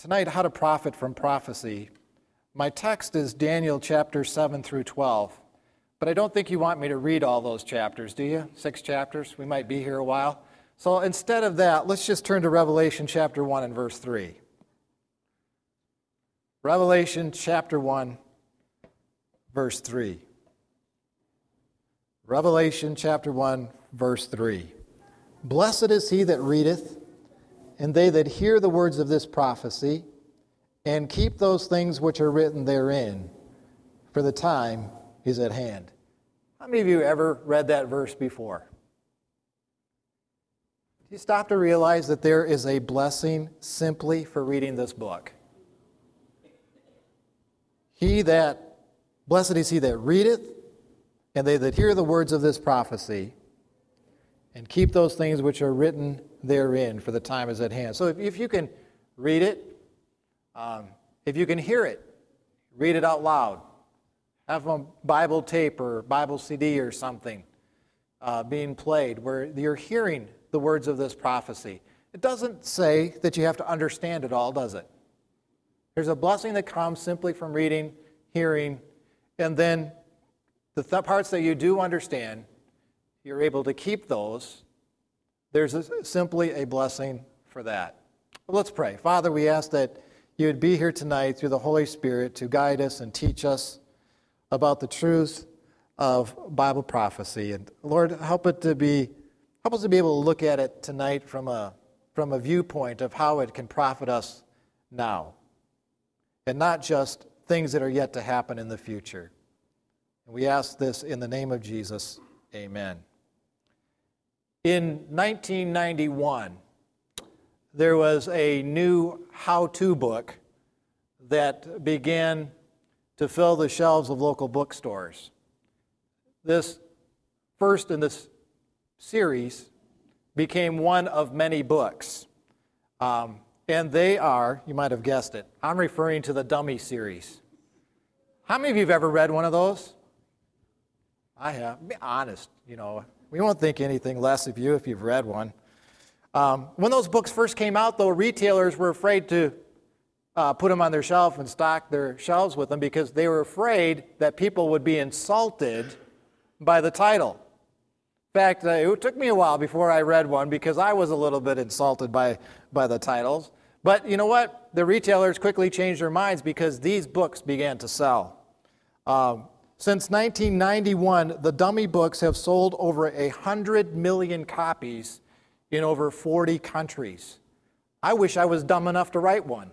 Tonight, how to profit from prophecy. My text is Daniel chapter 7 through 12, but I don't think you want me to read all those chapters, do you? 6 chapters? We might be here a while. So instead of that, let's just turn to Revelation chapter 1 and verse 3. Revelation chapter 1, verse 3. Revelation chapter 1, verse 3. Blessed is he that readeth, and they that hear the words of this prophecy, and keep those things which are written therein, for the time is at hand. How many of you ever read that verse before? Do you stop to realize that there is a blessing simply for reading this book? Blessed is he that readeth, and they that hear the words of this prophecy, and keep those things which are written therein, for the time is at hand. So if you can read it, if you can hear it, read it out loud. Have a Bible tape or Bible CD or something being played where you're hearing the words of this prophecy. It doesn't say that you have to understand it all, does it? There's a blessing that comes simply from reading, hearing, and then the parts that you do understand, you're able to keep those. There's simply a blessing for that. Well, let's pray. Father, we ask that you would be here tonight through the Holy Spirit to guide us and teach us about the truth of Bible prophecy. And Lord, help us to be able to look at it tonight from a viewpoint of how it can profit us now, and not just things that are yet to happen in the future. And we ask this in the name of Jesus. Amen. In 1991, there was a new how-to book that began to fill the shelves of local bookstores. This first in this series became one of many books. And they are, you might have guessed it, I'm referring to the Dummy series. How many of you have ever read one of those? I have. Be honest, we won't think anything less of you if you've read one. When those books first came out, though, retailers were afraid to put them on their shelf and stock their shelves with them because they were afraid that people would be insulted by the title. In fact, it took me a while before I read one because I was a little bit insulted by the titles. But you know what? The retailers quickly changed their minds because these books began to sell. Since 1991, the Dummy books have sold over 100 million copies in over 40 countries. I wish I was dumb enough to write one.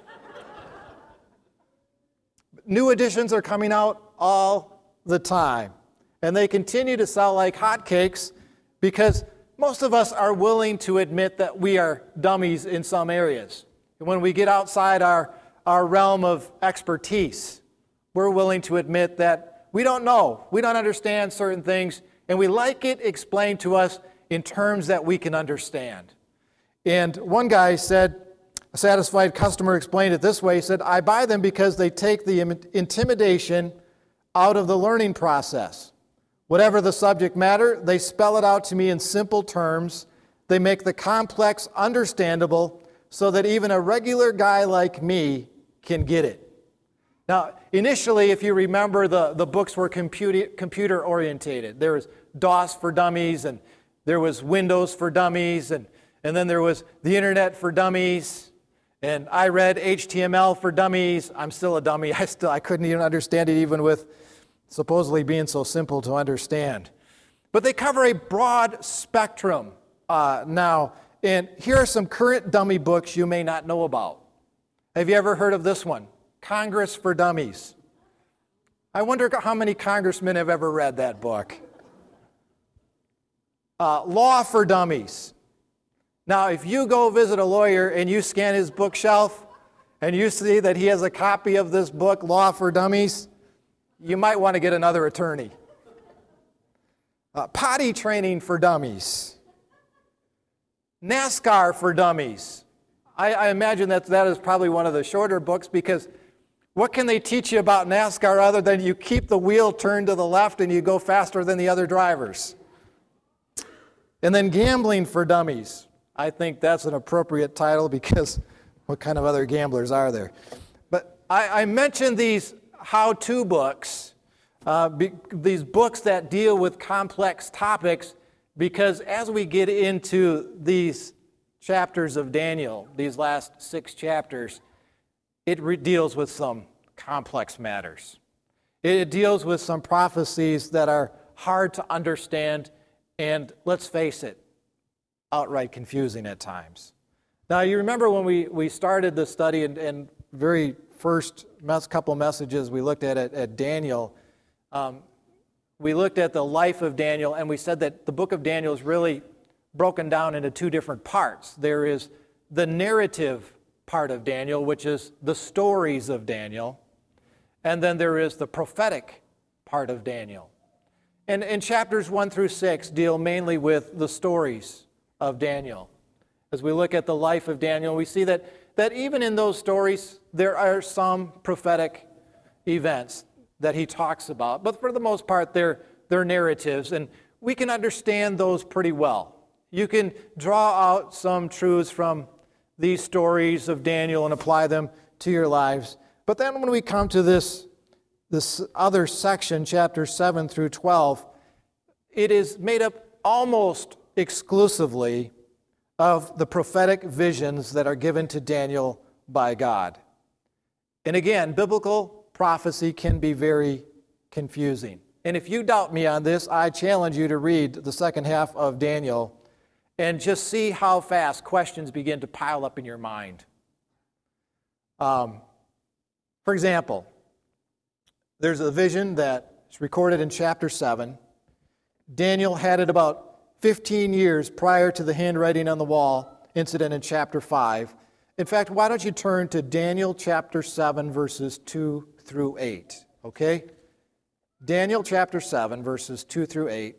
New editions are coming out all the time, and they continue to sell like hotcakes because most of us are willing to admit that we are dummies in some areas. When we get outside our realm of expertise, we're willing to admit that we don't know, we don't understand certain things, and we like it explained to us in terms that we can understand. And one guy said, a satisfied customer explained it this way. He said, I buy them because they take the intimidation out of the learning process. Whatever the subject matter, they spell it out to me in simple terms. They make the complex understandable so that even a regular guy like me can get it. Now, initially, if you remember, the books were computer orientated. There was DOS for dummies, and there was Windows for dummies, and then there was the Internet for dummies, and I read HTML for dummies. I'm still a dummy. I couldn't even understand it, even with supposedly being so simple to understand. But they cover a broad spectrum now, and here are some current dummy books you may not know about. Have you ever heard of this one? Congress for Dummies. I wonder how many congressmen have ever read that book. Law for Dummies. Now, if you go visit a lawyer and you scan his bookshelf and you see that he has a copy of this book, Law for Dummies, you might want to get another attorney. Potty Training for Dummies. NASCAR for Dummies. I imagine that is probably one of the shorter books because what can they teach you about NASCAR other than you keep the wheel turned to the left and you go faster than the other drivers? And then Gambling for Dummies. I think that's an appropriate title because What kind of other gamblers are there? But I mentioned these how-to books, these books that deal with complex topics, because as we get into these chapters of Daniel, these last 6 chapters, it deals with some complex matters. It deals with some prophecies that are hard to understand and, let's face it, outright confusing at times. Now, you remember when we started the study and very first couple messages we looked at Daniel, we looked at the life of Daniel, and we said that the book of Daniel is really broken down into 2 different parts. There is the narrative part of Daniel, which is the stories of Daniel, and then there is the prophetic part of Daniel. And chapters 1 through 6 deal mainly with the stories of Daniel. As we look at the life of Daniel, we see that even in those stories, there are some prophetic events that he talks about. But for the most part, they're narratives, and we can understand those pretty well. You can draw out some truths from these stories of Daniel and apply them to your lives. But then when we come to this other section, chapters 7 through 12, it is made up almost exclusively of the prophetic visions that are given to Daniel by God. And again, biblical prophecy can be very confusing. And if you doubt me on this, I challenge you to read the second half of Daniel and just see how fast questions begin to pile up in your mind. For example, there's a vision that is recorded in chapter 7. Daniel had it about 15 years prior to the handwriting on the wall incident in chapter 5. In fact, why don't you turn to Daniel chapter 7, verses 2 through 8, okay? Daniel chapter 7, verses 2 through 8.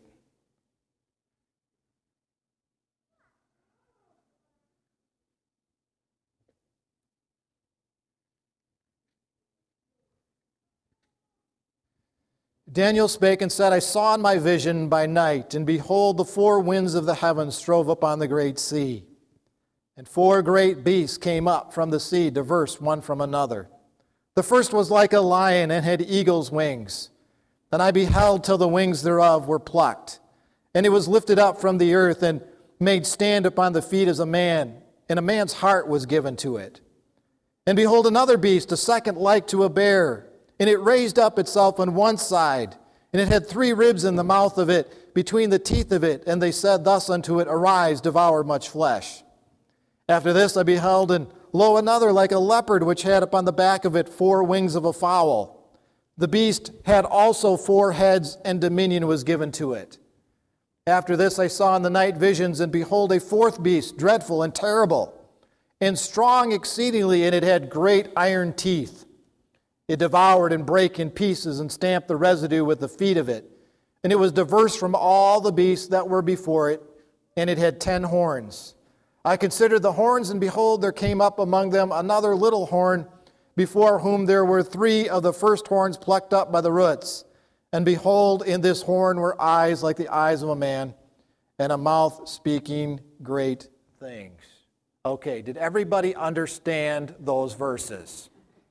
Daniel spake and said, I saw in my vision by night, and behold, the 4 winds of the heavens strove upon the great sea. And 4 great beasts came up from the sea, diverse one from another. The first was like a lion, and had eagle's wings. And I beheld till the wings thereof were plucked. And it was lifted up from the earth, and made stand upon the feet as a man, and a man's heart was given to it. And behold, another beast, a second like to a bear, and it raised up itself on one side, and it had 3 ribs in the mouth of it, between the teeth of it, and they said thus unto it, Arise, devour much flesh. After this I beheld, and lo, another like a leopard, which had upon the back of it 4 wings of a fowl. The beast had also 4 heads, and dominion was given to it. After this I saw in the night visions, and behold, a 4th beast, dreadful and terrible, and strong exceedingly, and it had great iron teeth. It devoured and brake in pieces, and stamped the residue with the feet of it. And it was diverse from all the beasts that were before it, and it had 10 horns. I considered the horns, and behold, there came up among them another little horn, before whom there were 3 of the first horns plucked up by the roots. And behold, in this horn were eyes like the eyes of a man, and a mouth speaking great things. Okay, did everybody understand those verses?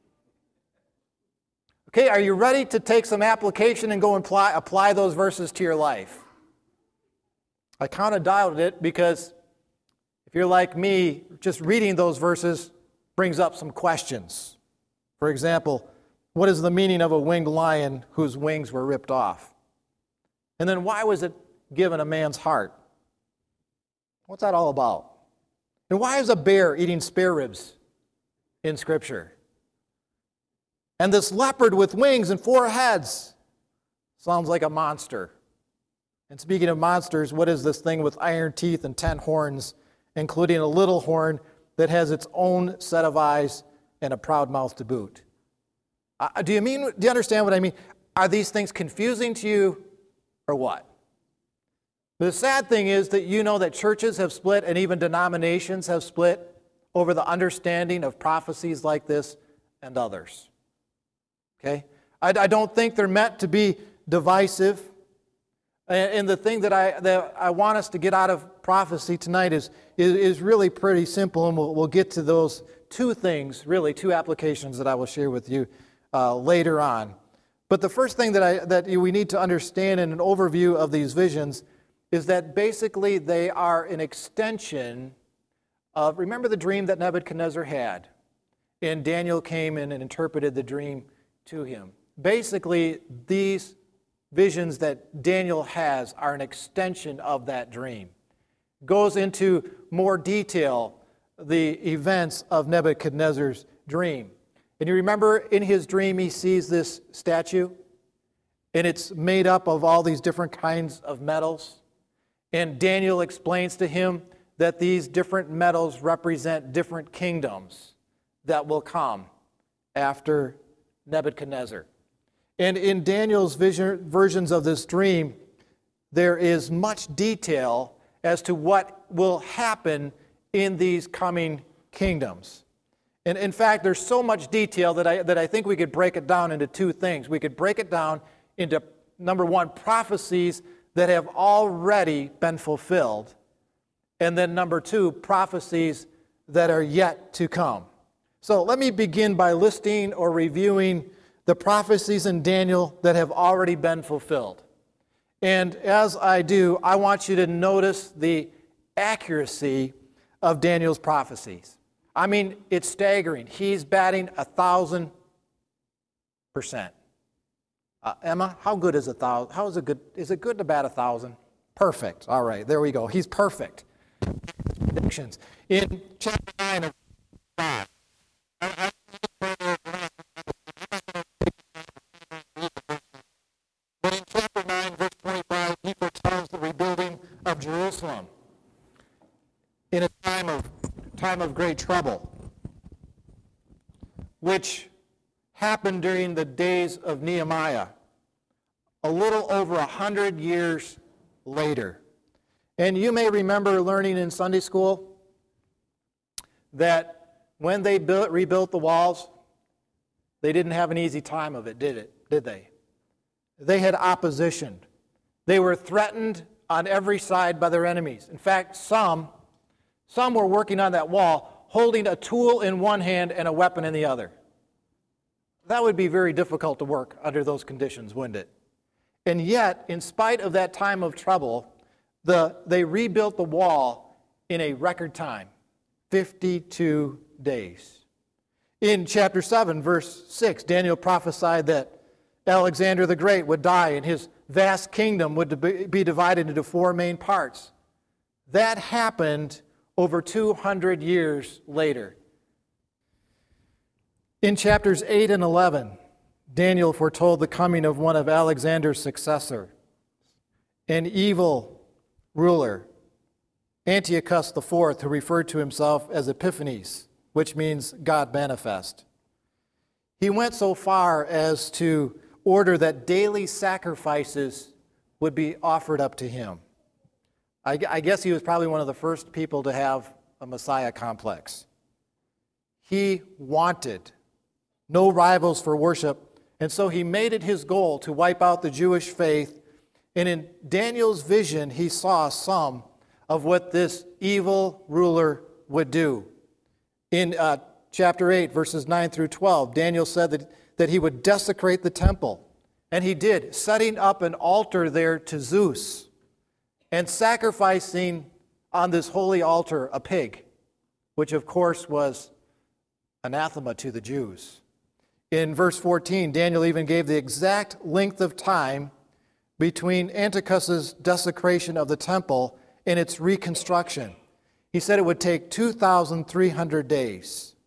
Okay, are you ready to take some application and go and apply those verses to your life? I kind of doubted it because if you're like me, just reading those verses brings up some questions. For example, what is the meaning of a winged lion whose wings were ripped off? And then why was it given a man's heart? What's that all about? And why is a bear eating spare ribs in Scripture? And this leopard with wings and 4 heads sounds like a monster. And speaking of monsters, what is this thing with iron teeth and 10 horns, including a little horn that has its own set of eyes and a proud mouth to boot? Do you understand what I mean? Are these things confusing to you or what? The sad thing is that you know that churches have split and even denominations have split over the understanding of prophecies like this and others. Okay? I don't think they're meant to be divisive. And the thing that I want us to get out of prophecy tonight is really pretty simple, and we'll get to those two things, really, two applications that I will share with you later on. But the first thing that we need to understand in an overview of these visions is that basically they are an extension of, remember the dream that Nebuchadnezzar had? And Daniel came in and interpreted the dream to him. Basically, these visions that Daniel has are an extension of that dream. Goes into more detail the events of Nebuchadnezzar's dream. And you remember in his dream he sees this statue, and it's made up of all these different kinds of metals. And Daniel explains to him that these different metals represent different kingdoms that will come after Nebuchadnezzar. And in Daniel's versions of this dream, there is much detail as to what will happen in these coming kingdoms. And in fact, there's so much detail that I think we could break it down into two things. We could break it down into, number one, prophecies that have already been fulfilled, and then number two, prophecies that are yet to come. So let me begin by listing or reviewing the prophecies in Daniel that have already been fulfilled. And as I do, I want you to notice the accuracy of Daniel's prophecies. I mean, it's staggering. He's batting 1,000%. Emma, how good is 1,000? How is it good? Is it good to bat 1,000? Perfect. All right, there we go. He's perfect. Predictions. In chapter 9 of 5. But in chapter 9, verse 25, he foretells the rebuilding of Jerusalem in a time of great trouble, which happened during the days of Nehemiah, a little over 100 years later. And you may remember learning in Sunday school that when they rebuilt the walls, they didn't have an easy time of it, did they? They had opposition. They were threatened on every side by their enemies. In fact, some were working on that wall, holding a tool in one hand and a weapon in the other. That would be very difficult to work under those conditions, wouldn't it? And yet, in spite of that time of trouble, they rebuilt the wall in a record time, 52 days. In chapter 7, verse 6, Daniel prophesied that Alexander the Great would die and his vast kingdom would be divided into four main parts. That happened over 200 years later. In chapters 8 and 11, Daniel foretold the coming of one of Alexander's successors, an evil ruler, Antiochus IV, who referred to himself as Epiphanes, which means God manifest. He went so far as to order that daily sacrifices would be offered up to him. I guess he was probably one of the first people to have a Messiah complex. He wanted no rivals for worship, and so he made it his goal to wipe out the Jewish faith. And in Daniel's vision, he saw some of what this evil ruler would do. In chapter 8, verses 9 through 12, Daniel said that he would desecrate the temple. And he did, setting up an altar there to Zeus and sacrificing on this holy altar a pig, which of course was anathema to the Jews. In verse 14, Daniel even gave the exact length of time between Antiochus's desecration of the temple and its reconstruction. He said it would take 2,300 days.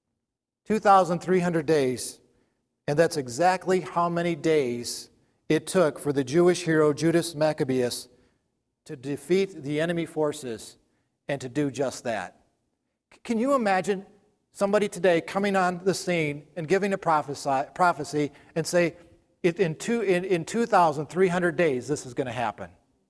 2,300 days, and that's exactly how many days it took for the Jewish hero Judas Maccabeus to defeat the enemy forces and to do just that. Can you imagine somebody today coming on the scene and giving a prophecy and say, in 2,300 days, this is going to happen?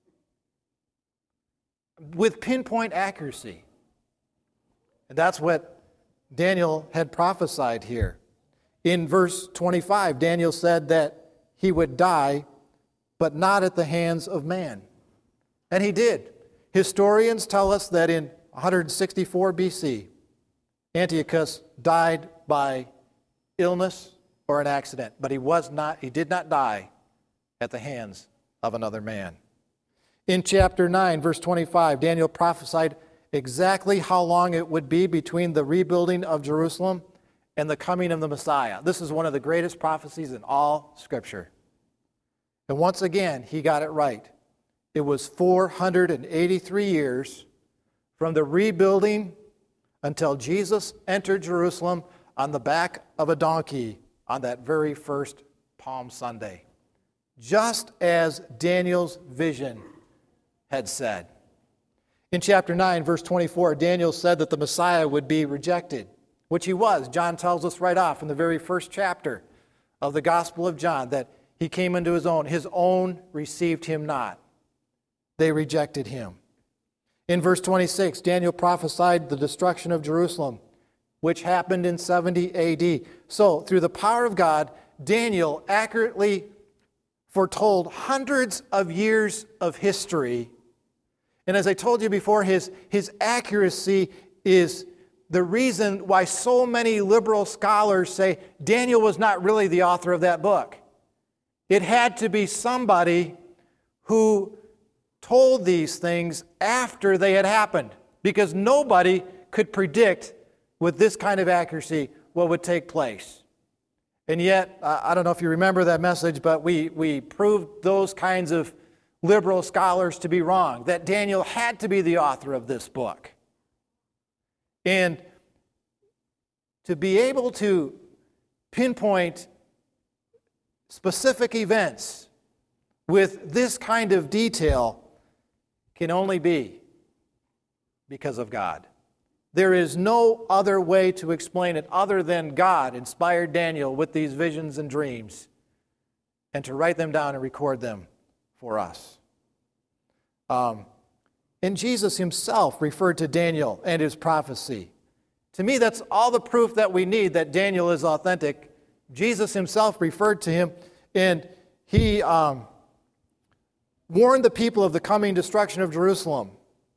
With pinpoint accuracy. And that's what Daniel had prophesied here. In verse 25, Daniel said that he would die, but not at the hands of man. And he did. Historians tell us that in 164 BC, Antiochus died by illness or an accident, but he did not die at the hands of another man. In chapter 9, verse 25, Daniel prophesied exactly how long it would be between the rebuilding of Jerusalem and the coming of the Messiah. This is one of the greatest prophecies in all Scripture. And once again, he got it right. It was 483 years from the rebuilding until Jesus entered Jerusalem on the back of a donkey on that very first Palm Sunday, just as Daniel's vision had said. In chapter 9, verse 24, Daniel said that the Messiah would be rejected, which he was. John tells us right off in the very first chapter of the Gospel of John that he came into his own received him not. They rejected him. In verse 26, Daniel prophesied the destruction of Jerusalem, which happened in 70 AD. So, through the power of God, Daniel accurately foretold hundreds of years of history. And as I told you before, his accuracy is the reason why so many liberal scholars say Daniel was not really the author of that book. It had to be somebody who told these things after they had happened, because nobody could predict with this kind of accuracy what would take place. And yet, I don't know if you remember that message, but we proved those kinds of liberal scholars to be wrong, that Daniel had to be the author of this book. And to be able to pinpoint specific events with this kind of detail can only be because of God. There is no other way to explain it other than God inspired Daniel with these visions and dreams and to write them down and record them for us. And Jesus himself referred to Daniel and his prophecy. To me, that's all the proof that we need that Daniel is authentic. Jesus himself referred to him, and he warned the people of the coming destruction of Jerusalem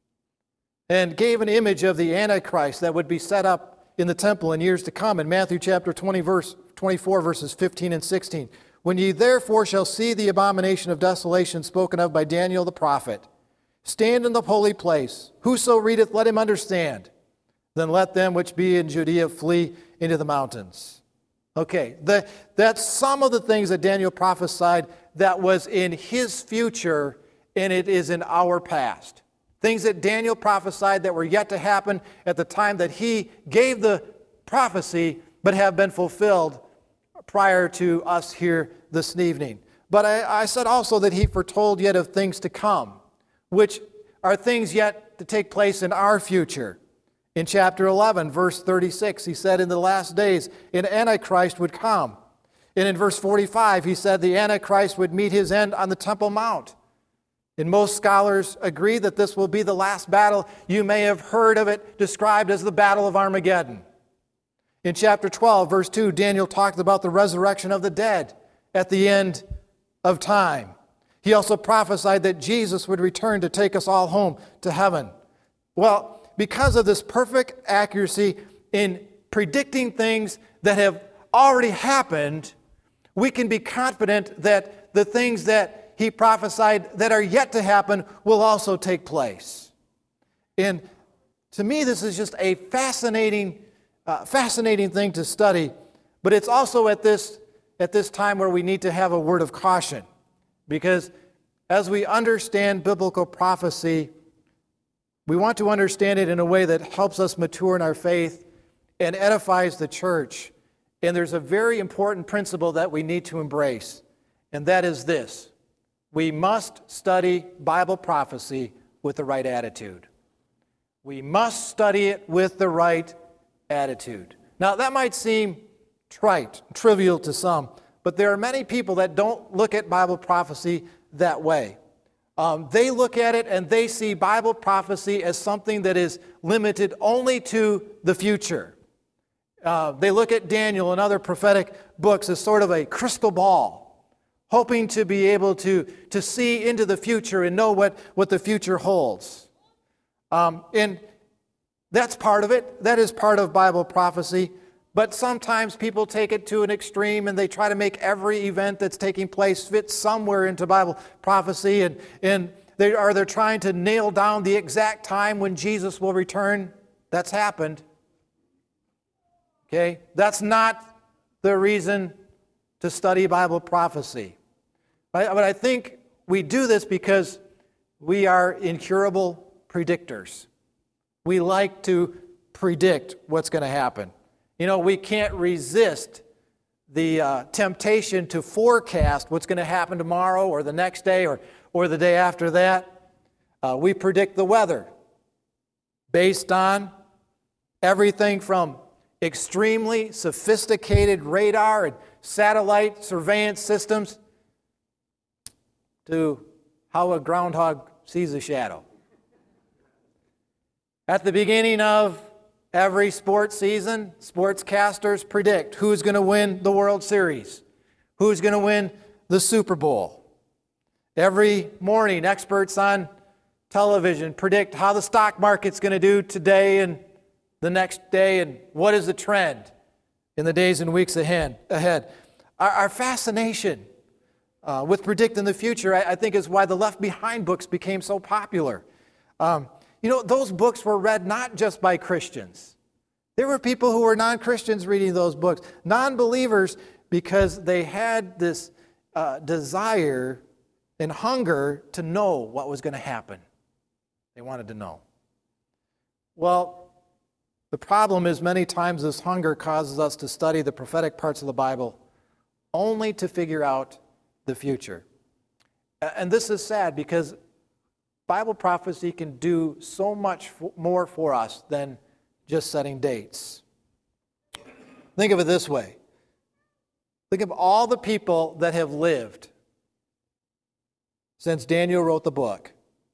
and gave an image of the Antichrist that would be set up in the temple in years to come in Matthew chapter 20, verse 24, verses 15 and 16. When ye therefore shall see the abomination of desolation spoken of by Daniel the prophet, stand in the holy place. Whoso readeth, let him understand. Then let them which be in Judea flee into the mountains. Okay, that's some of the things that Daniel prophesied that was in his future, and it is in our past. Things that Daniel prophesied that were yet to happen at the time that he gave the prophecy, but have been fulfilled prior to us here this evening. But I said also that he foretold yet of things to come, which are things yet to take place in our future. In chapter 11, verse 36, he said, in the last days, an Antichrist would come. And in verse 45, he said the Antichrist would meet his end on the Temple Mount. And most scholars agree that this will be the last battle. You may have heard of it described as the Battle of Armageddon. In chapter 12, verse 2, Daniel talked about the resurrection of the dead at the end of time. He also prophesied that Jesus would return to take us all home to heaven. Well, because of this perfect accuracy in predicting things that have already happened, we can be confident that the things that he prophesied that are yet to happen will also take place. And to me, this is just a fascinating thing to study, but it's also at this time where we need to have a word of caution, because as we understand biblical prophecy, we want to understand it in a way that helps us mature in our faith and edifies the church. And there's a very important principle that we need to embrace, and that is this: we must study Bible prophecy with the right attitude. We must study it with the right attitude. Now, that might seem trite, trivial to some, but there are many people that don't look at Bible prophecy that way. They look at it and they see Bible prophecy as something that is limited only to the future. They look at Daniel and other prophetic books as sort of a crystal ball, hoping to be able to see into the future and know what the future holds. And That's part of it. That is part of Bible prophecy. But sometimes people take it to an extreme and they try to make every event that's taking place fit somewhere into Bible prophecy. And they're trying to nail down the exact time when Jesus will return. That's happened. Okay? That's not the reason to study Bible prophecy. But I think we do this because we are incurable predictors. We like to predict what's going to happen. You know, we can't resist the temptation to forecast what's going to happen tomorrow or the next day or the day after that. We predict the weather based on everything from extremely sophisticated radar and satellite surveillance systems to how a groundhog sees a shadow. At the beginning of every sports season, sportscasters predict who's going to win the World Series, who's going to win the Super Bowl. Every morning, experts on television predict how the stock market's going to do today and the next day, and what is the trend in the days and weeks ahead. Our fascination with predicting the future, I think, is why the Left Behind books became so popular. Those books were read not just by Christians. There were people who were non-Christians reading those books, non-believers, because they had this desire and hunger to know what was going to happen. They wanted to know. Well, the problem is many times this hunger causes us to study the prophetic parts of the Bible only to figure out the future. And this is sad because Bible prophecy can do so much more for us than just setting dates. Think of it this way. Think of all the people that have lived since Daniel wrote the book.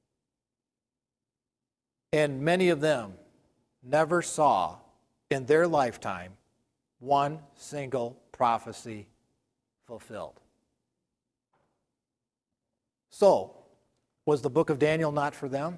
And many of them never saw in their lifetime one single prophecy fulfilled. So, was the book of Daniel not for them?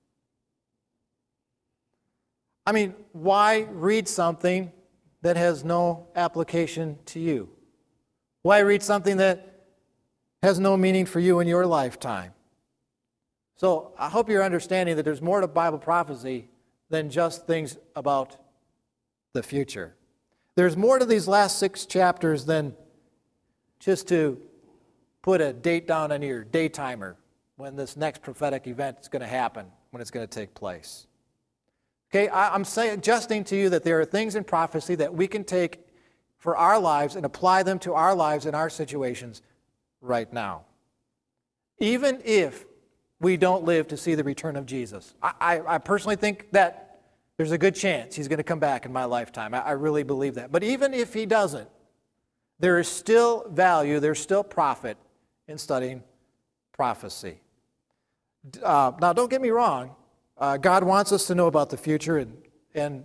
I mean, why read something that has no application to you? Why read something that has no meaning for you in your lifetime? So I hope you're understanding that there's more to Bible prophecy than just things about the future. There's more to these last 6 chapters than just to put a date down on your day timer when this next prophetic event is going to happen, when it's going to take place. Okay, I'm suggesting to you that there are things in prophecy that we can take for our lives and apply them to our lives and our situations right now. Even if we don't live to see the return of Jesus. I personally think that there's a good chance he's going to come back in my lifetime. I really believe that. But even if he doesn't, there is still value, there's still profit in studying prophecy. Now, don't get me wrong. God wants us to know about the future, and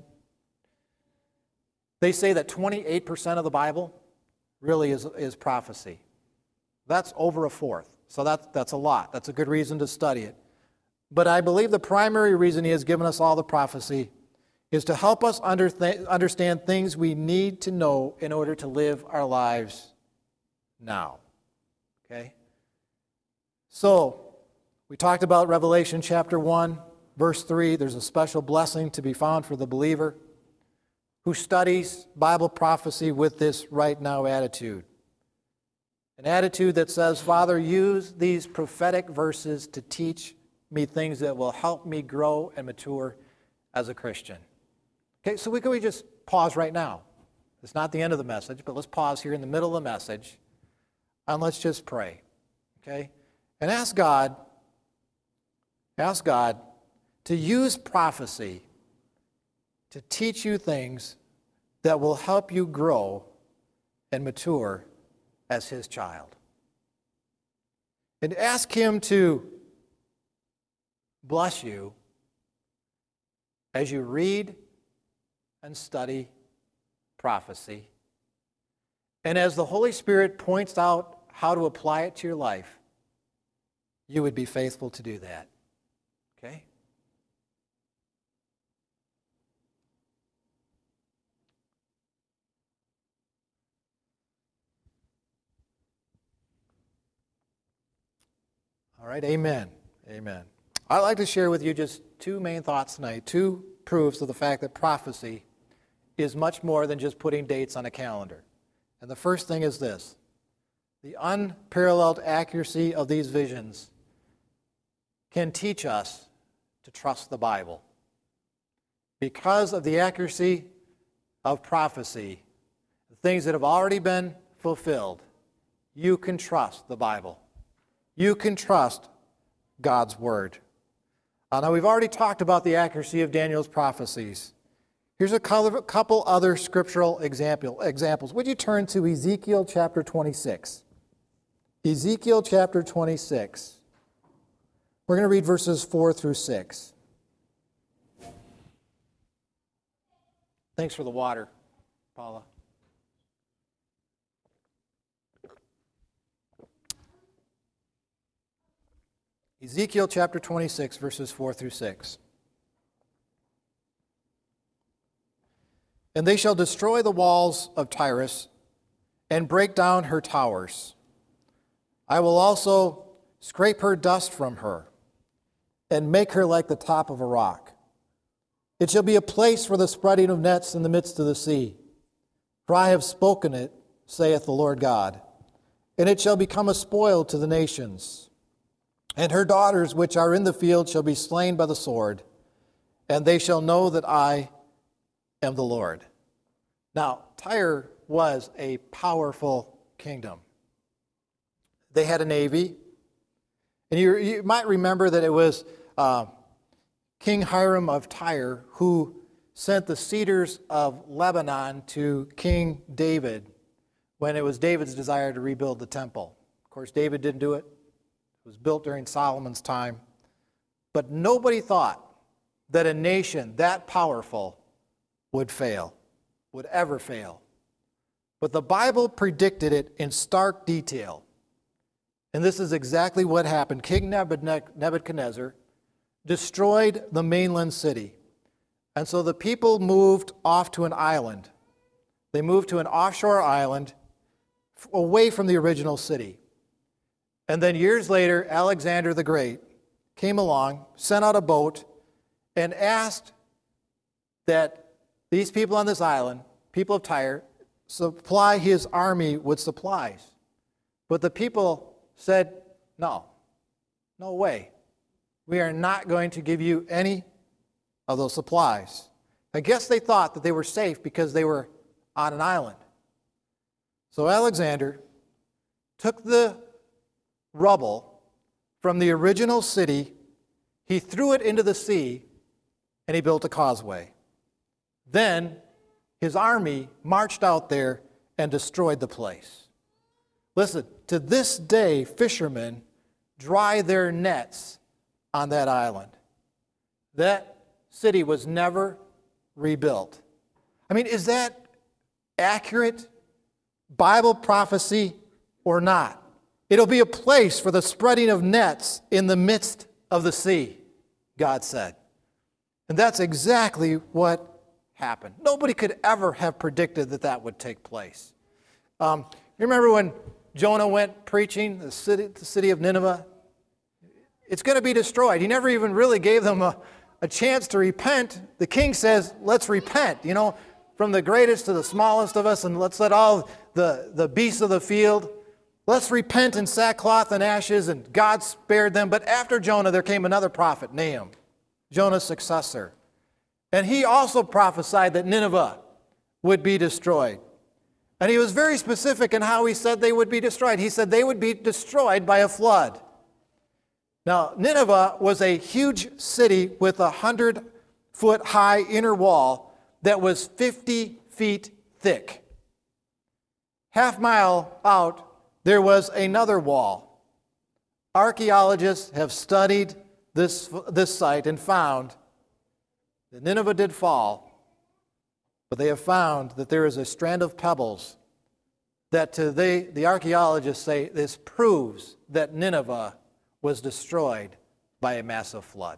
they say that 28% of the Bible really is prophecy. That's over a fourth. So that's a lot. That's a good reason to study it. But I believe the primary reason he has given us all the prophecy is to help us understand things we need to know in order to live our lives now. Okay? So, we talked about Revelation chapter 1, verse 3. There's a special blessing to be found for the believer who studies Bible prophecy with this right now attitude. An attitude that says, Father, use these prophetic verses to teach me things that will help me grow and mature as a Christian. Okay, so we just pause right now. It's not the end of the message, but let's pause here in the middle of the message and let's just pray. Okay? And ask God to use prophecy to teach you things that will help you grow and mature as his child. And ask him to bless you as you read and study prophecy. And as the Holy Spirit points out how to apply it to your life, you would be faithful to do that. Okay? All right, amen. Amen. I'd like to share with you just two main thoughts tonight, two proofs of the fact that prophecy is much more than just putting dates on a calendar. And the first thing is this: the unparalleled accuracy of these visions can teach us to trust the Bible. Because of the accuracy of prophecy, the things that have already been fulfilled, you can trust the Bible. You can trust God's Word. Now, we've already talked about the accuracy of Daniel's prophecies. Here's a couple other scriptural examples. Would you turn to Ezekiel chapter 26? Ezekiel chapter 26. We're going to read verses 4 through 6. Thanks for the water, Paula. Ezekiel chapter 26, verses 4 through 6. And they shall destroy the walls of Tyrus and break down her towers. I will also scrape her dust from her and make her like the top of a rock. It shall be a place for the spreading of nets in the midst of the sea. For I have spoken it, saith the Lord God. And it shall become a spoil to the nations. And her daughters which are in the field shall be slain by the sword, and they shall know that I am the Lord. Now, Tyre was a powerful kingdom. They had a navy. And you might remember that it was King Hiram of Tyre who sent the cedars of Lebanon to King David when it was David's desire to rebuild the temple. Of course, David didn't do it. It was built during Solomon's time. But nobody thought that a nation that powerful would fail, would ever fail. But the Bible predicted it in stark detail. And this is exactly what happened. King Nebuchadnezzar destroyed the mainland city. And so the people moved off to an island. They moved to an offshore island away from the original city. And then years later, Alexander the Great came along, sent out a boat, and asked that these people on this island, people of Tyre, supply his army with supplies. But the people said, no way. We are not going to give you any of those supplies. I guess they thought that they were safe because they were on an island. So Alexander took the rubble from the original city, he threw it into the sea, and he built a causeway. Then his army marched out there and destroyed the place. Listen, to this day, fishermen dry their nets on that island. That city was never rebuilt. I mean, is that accurate Bible prophecy or not? It'll be a place for the spreading of nets in the midst of the sea, God said. And that's exactly what happened. Nobody could ever have predicted that that would take place. You remember when Jonah went preaching the city of Nineveh? It's going to be destroyed. He never even really gave them a chance to repent. The king says, let's repent, from the greatest to the smallest of us, and let's let all the beasts of the field, let's repent in sackcloth and ashes, and God spared them. But after Jonah, there came another prophet, Nahum, Jonah's successor. And he also prophesied that Nineveh would be destroyed. And he was very specific in how he said they would be destroyed. He said they would be destroyed by a flood. Now, Nineveh was a huge city with a 100-foot high inner wall that was 50 feet thick. Half mile out, there was another wall. Archaeologists have studied this site and found that Nineveh did fall, but they have found that there is a strand of pebbles that the archaeologists say this proves that Nineveh was destroyed by a massive flood.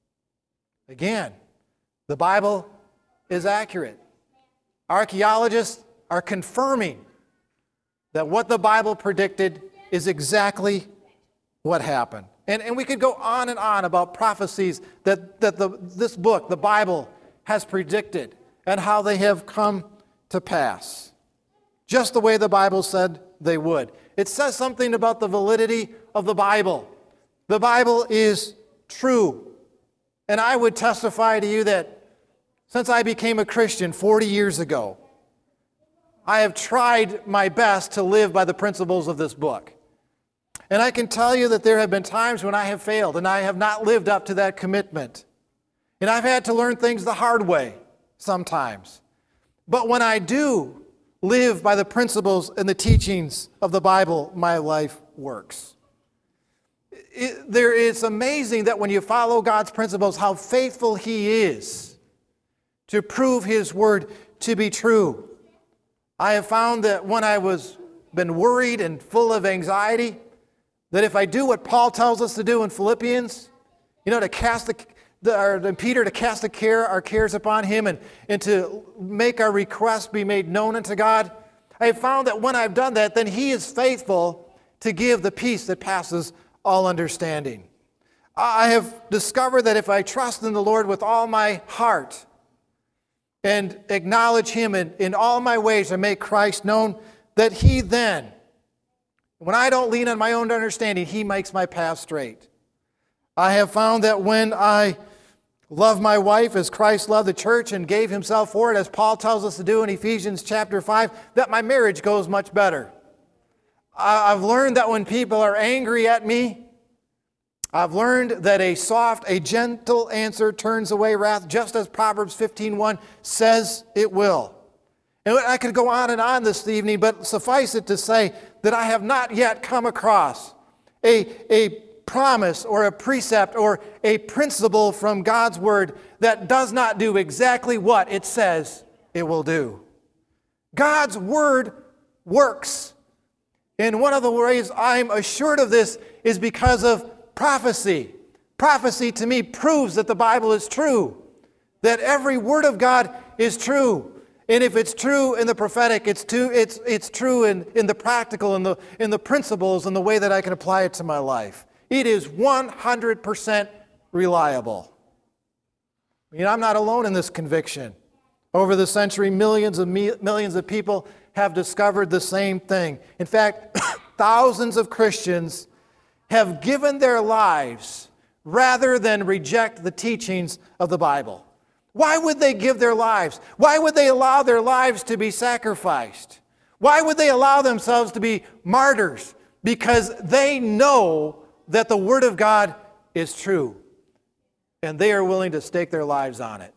Again, the Bible is accurate. Archaeologists are confirming that what the Bible predicted is exactly what happened. And we could go on and on about prophecies that this book, the Bible, has predicted and how they have come to pass, just the way the Bible said they would. It says something about the validity of the Bible. The Bible is true. And I would testify to you that since I became a Christian 40 years ago, I have tried my best to live by the principles of this book. And I can tell you that there have been times when I have failed and I have not lived up to that commitment. And I've had to learn things the hard way sometimes. But when I do live by the principles and the teachings of the Bible, my life works. It's amazing that when you follow God's principles, how faithful He is to prove His word to be true. I have found that when I was been worried and full of anxiety, that if I do what Paul tells us to do in Philippians, to cast Peter to cast our cares upon him and to make our requests be made known unto God, I have found that when I've done that, then He is faithful to give the peace that passes all understanding. I have discovered that if I trust in the Lord with all my heart and acknowledge Him in all my ways and make Christ known, that He then, when I don't lean on my own understanding, He makes my path straight. I have found that when I love my wife as Christ loved the church and gave Himself for it, as Paul tells us to do in Ephesians chapter 5, that my marriage goes much better. I've learned that when people are angry at me, I've learned that a gentle answer turns away wrath, just as Proverbs 15:1 says it will. And I could go on and on this evening, but suffice it to say that I have not yet come across a promise or a precept or a principle from God's Word that does not do exactly what it says it will do. God's Word works. And one of the ways I'm assured of this is because of prophecy. Prophecy to me proves that the Bible is true, that every word of God is true. And if it's true in the prophetic, it's true in the practical, in the principles, and the way that I can apply it to my life. It is 100% reliable. I'm not alone in this conviction. Over the century, millions of people have discovered the same thing. In fact, thousands of Christians have given their lives rather than reject the teachings of the Bible. Why would they give their lives? Why would they allow their lives to be sacrificed? Why would they allow themselves to be martyrs? Because they know that the Word of God is true, and they are willing to stake their lives on it.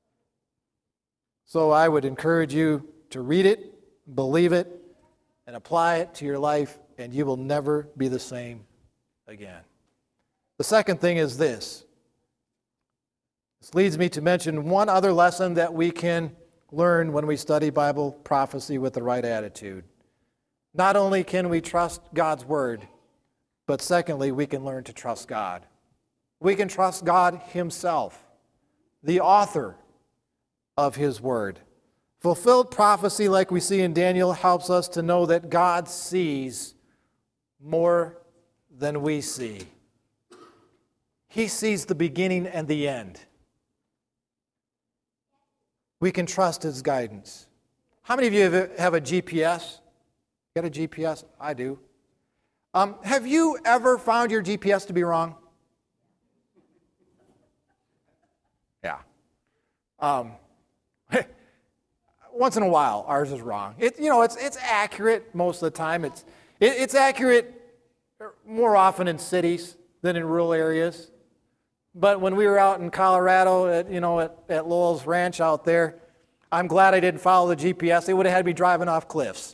So I would encourage you to read it, believe it, and apply it to your life, and you will never be the same again. The second thing is this. This leads me to mention one other lesson that we can learn when we study Bible prophecy with the right attitude. Not only can we trust God's Word, but secondly, we can learn to trust God. We can trust God Himself, the author of His Word. Fulfilled prophecy, like we see in Daniel, helps us to know that God sees more than we see. He sees the beginning and the end. We can trust His guidance. How many of you have a GPS? You got a GPS? I do. Have you ever found your GPS to be wrong? Yeah. Once in a while, ours is wrong. It's accurate most of the time. It's accurate more often in cities than in rural areas. But when we were out in Colorado at Lowell's Ranch out there, I'm glad I didn't follow the GPS. They would have had me driving off cliffs.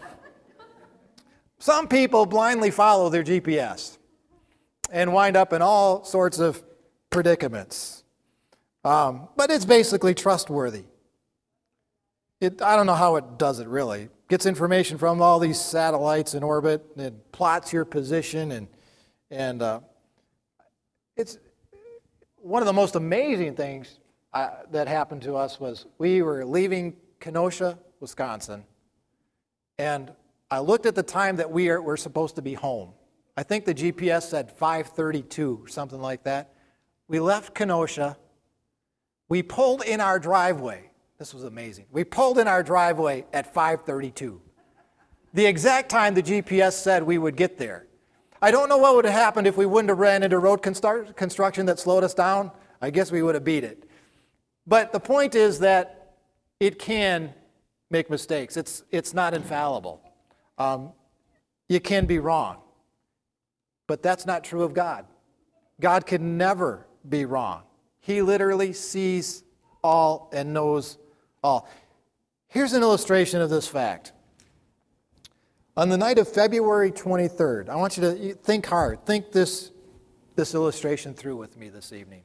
Some people blindly follow their GPS and wind up in all sorts of predicaments. But it's basically trustworthy. I don't know how it does it really. Gets information from all these satellites in orbit and plots your position and it's one of the most amazing things that happened to us was we were leaving Kenosha, Wisconsin, and I looked at the time that we're supposed to be home. I think the GPS said 5:32 or something like that. We left Kenosha. We pulled in our driveway. This was amazing. We pulled in our driveway at 5:32. The exact time the GPS said we would get there. I don't know what would have happened if we wouldn't have ran into road construction that slowed us down. I guess we would have beat it. But the point is that it can make mistakes. It's not infallible. You can be wrong. But that's not true of God. God can never be wrong. He literally sees all and knows all. Here's an illustration of this fact. On the night of February 23rd, I want you to think hard. Think this illustration through with me this evening.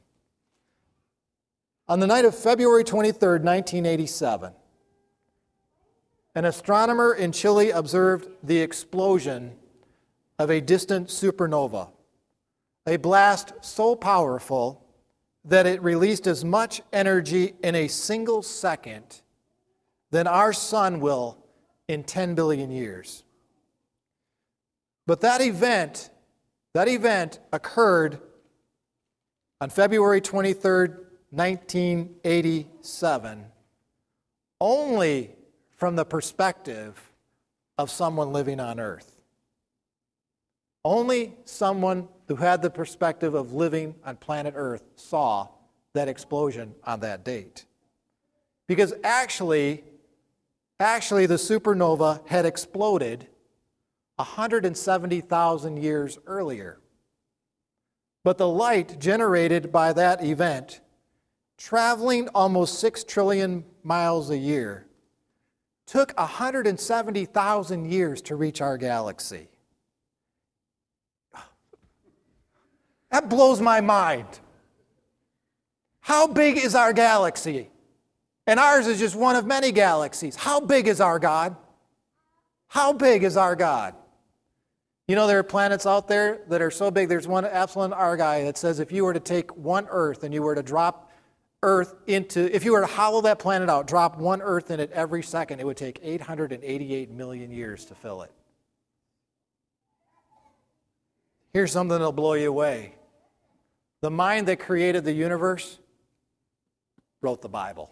On the night of February 23rd, 1987, an astronomer in Chile observed the explosion of a distant supernova, a blast so powerful that it released as much energy in a single second than our sun will in 10 billion years. But that event occurred on February 23rd, 1987, only from the perspective of someone living on Earth. Only someone who had the perspective of living on planet Earth saw that explosion on that date. Because actually the supernova had exploded 170,000 years earlier. But the light generated by that event, traveling almost 6 trillion miles a year, took 170,000 years to reach our galaxy. That blows my mind. How big is our galaxy? And ours is just one of many galaxies. How big is our God? How big is our God? You know, there are planets out there that are so big. There's one, Epsilon Argi, that says if you were to take one Earth and you were to drop Earth into, if you were to hollow that planet out, drop one Earth in it every second, it would take 888 million years to fill it. Here's something that'll blow you away. The mind that created the universe wrote the Bible.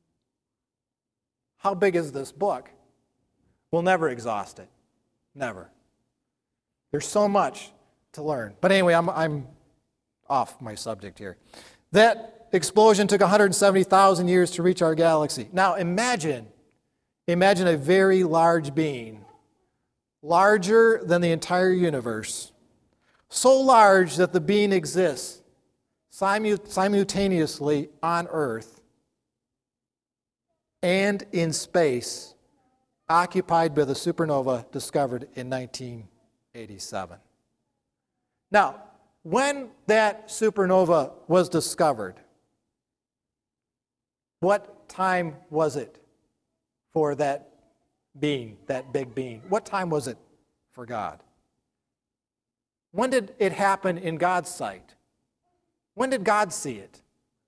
How big is this book? We'll never exhaust it. Never. There's so much to learn. But anyway, I'm off my subject here. That explosion took 170,000 years to reach our galaxy. Now imagine a very large being, larger than the entire universe, so large that the being exists simultaneously on Earth and in space, occupied by the supernova discovered in 1987. Now, when that supernova was discovered, what time was it for that being, that big being? What time was it for God? When did it happen in God's sight? When did God see it?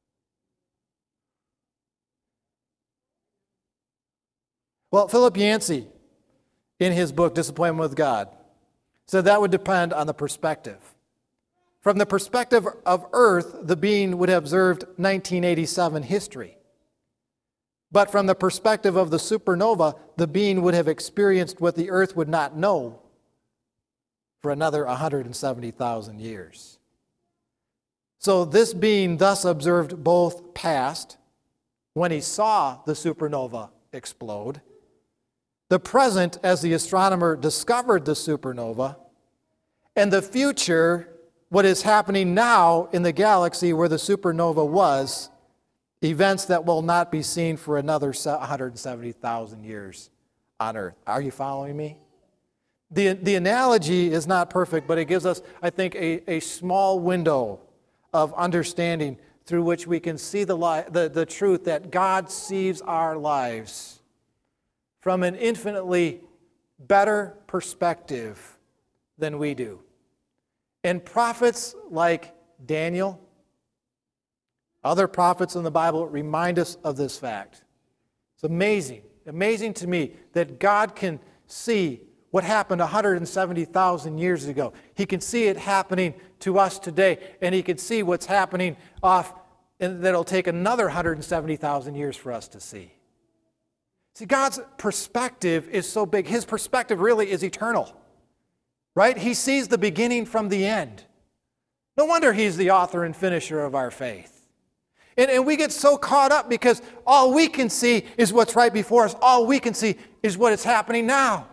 Well, Philip Yancey, in his book, Disappointment with God, said that would depend on the perspective. From the perspective of Earth, the being would have observed 1987 history. But from the perspective of the supernova, the being would have experienced what the Earth would not know for another 170,000 years. So this being thus observed both past, when he saw the supernova explode, the present as the astronomer discovered the supernova, and the future, what is happening now in the galaxy where the supernova was, events that will not be seen for another 170,000 years on Earth. Are you following me? The analogy is not perfect, but it gives us, I think, a small window of understanding through which we can see the truth that God sees our lives from an infinitely better perspective than we do. And prophets like Daniel, other prophets in the Bible remind us of this fact. It's amazing to me that God can see what happened 170,000 years ago. He can see it happening to us today, and he can see what's happening off, and that'll take another 170,000 years for us to see. See, God's perspective is so big. His perspective really is eternal, right? He sees the beginning from the end. No wonder he's the author and finisher of our faith. And we get so caught up because all we can see is what's right before us. All we can see is what is happening now.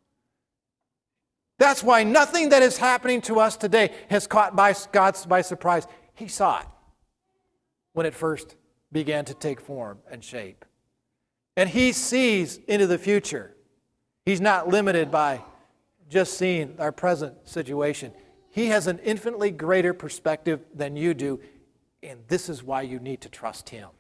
That's why nothing that is happening to us today has caught God by surprise. He saw it when it first began to take form and shape. And he sees into the future. He's not limited by just seeing our present situation. He has an infinitely greater perspective than you do, and this is why you need to trust him.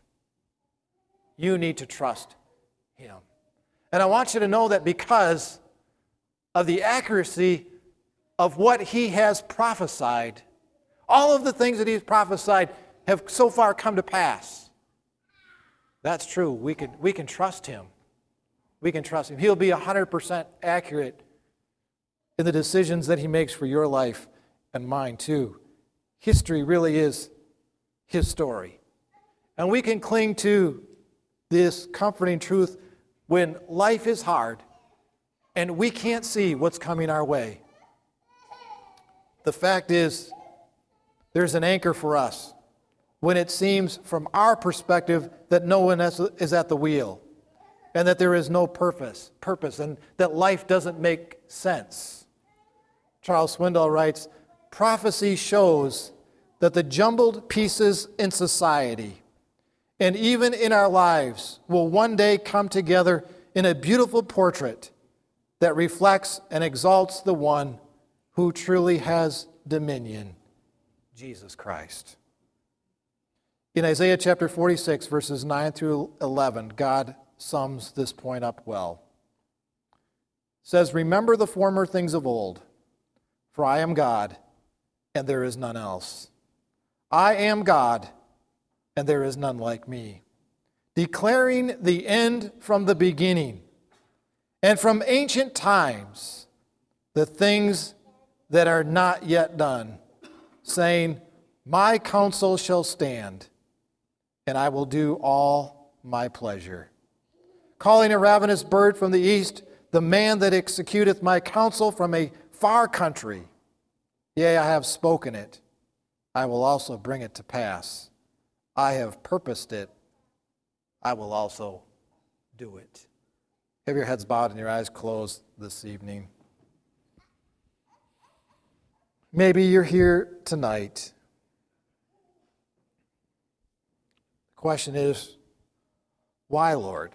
You need to trust him. And I want you to know that because of the accuracy of what he has prophesied, all of the things that he's prophesied have so far come to pass. That's true. We can trust him. We can trust him. He'll be 100% accurate in the decisions that he makes for your life and mine too. History really is his story. And we can cling to this comforting truth when life is hard and we can't see what's coming our way. The fact is, there's an anchor for us when it seems from our perspective that no one is at the wheel and that there is no purpose and that life doesn't make sense. Charles Swindoll writes, prophecy shows that the jumbled pieces in society and even in our lives will one day come together in a beautiful portrait that reflects and exalts the one who truly has dominion, Jesus Christ. In Isaiah chapter 46, verses 9 through 11, God sums this point up well. It says, remember the former things of old, for I am God, and there is none else. I am God, and there is none like me, declaring the end from the beginning, and from ancient times the things that are not yet done, saying, my counsel shall stand, and I will do all my pleasure. Calling a ravenous bird from the east, the man that executeth my counsel from a far country. Yea, I have spoken it. I will also bring it to pass. I have purposed it. I will also do it. Have your heads bowed and your eyes closed this evening. Maybe you're here tonight. The question is, why, Lord?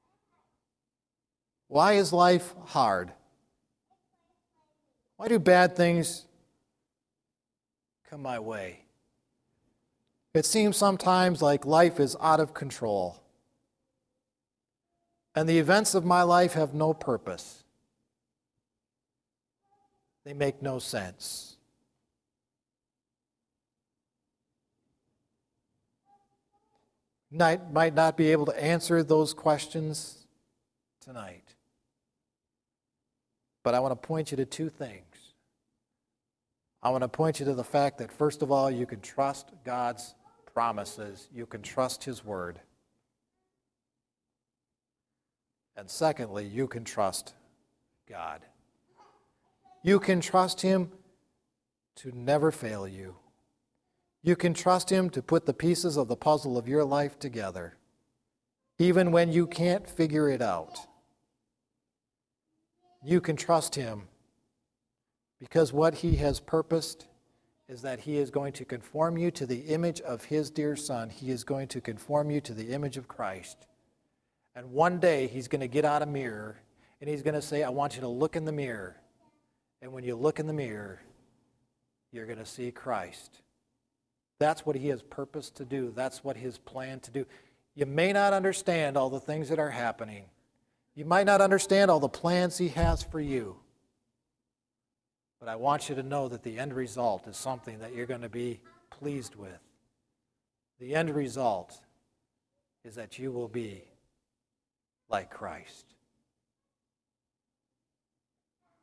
Why is life hard? Why do bad things come my way? It seems sometimes like life is out of control, and the events of my life have no purpose. They make no sense. Might not be able to answer those questions tonight. But I want to point you to two things. I want to point you to the fact that, first of all, you can trust God's promises. You can trust his word. And secondly, you can trust God. You can trust him to never fail you. You can trust him to put the pieces of the puzzle of your life together, even when you can't figure it out. You can trust him because what he has purposed is that he is going to conform you to the image of his dear Son. He is going to conform you to the image of Christ. And one day he's going to get out a mirror and he's going to say, I want you to look in the mirror. And when you look in the mirror, you're going to see Christ. That's what he has purposed to do. That's what his plan to do. You may not understand all the things that are happening. You might not understand all the plans he has for you. But I want you to know that the end result is something that you're going to be pleased with. The end result is that you will be like Christ.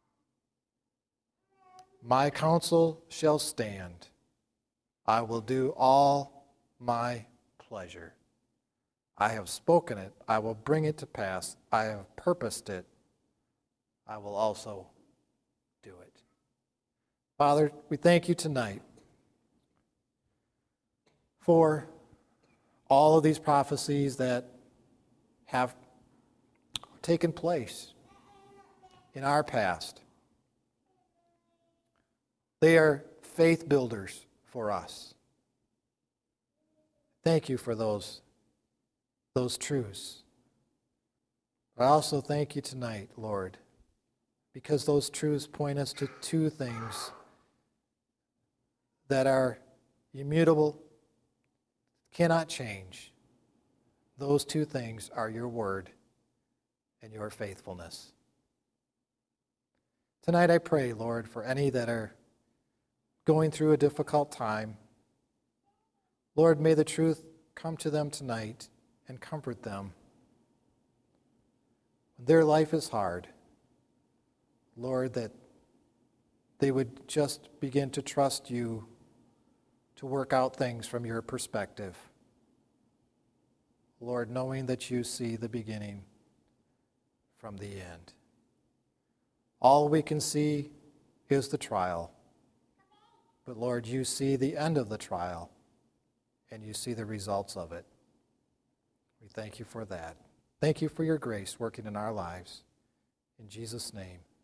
My counsel shall stand. I will do all my pleasure. I have spoken it. I will bring it to pass. I have purposed it. I will also do it. Father, we thank you tonight for all of these prophecies that have taken place in our past. They are faith builders for us. Thank you for those truths. I also thank you tonight, Lord, because those truths point us to two things that are immutable, cannot change. Those two things are your word and your faithfulness. Tonight I pray, Lord, for any that are going through a difficult time. Lord, may the truth come to them tonight and comfort them. When their life is hard, Lord, that they would just begin to trust you to work out things from your perspective. Lord, knowing that you see the beginning from the end. All we can see is the trial. But Lord, you see the end of the trial, and you see the results of it. We thank you for that. Thank you for your grace working in our lives. In Jesus' name.